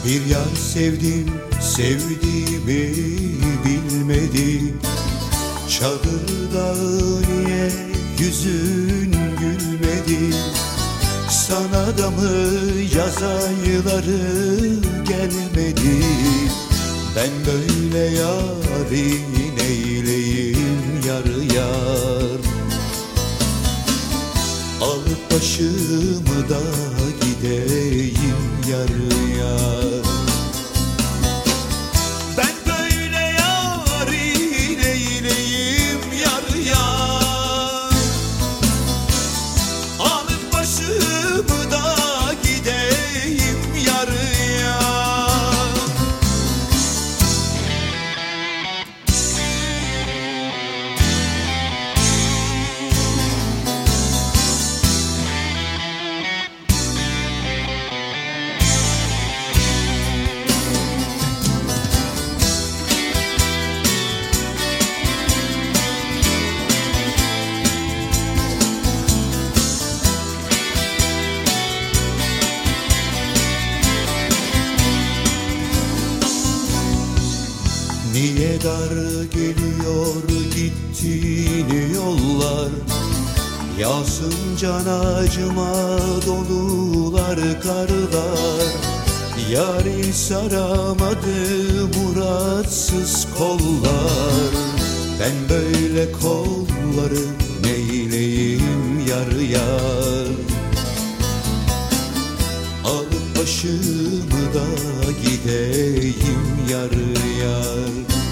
Bir yar sevdim, sevdiğimi bilmedi. Çadırda niye yüzün gülmedi? Sana da mı yaz ayları gelmedi? Ben böyle yarim neyleyim yar yar? Alıp başımı da gideyim yar yar. Ben böyle yarim neyleyim yar yar? Alıp başımı da gideyim yar yar. Niye dar geliyor gittiğin yollar? Yağsın can acıma dolular karlar. Yâri saramadı muratsız kollar. Ben böyle kolları neyleyim yar yar? Alıp başımı da gideyim yar yar.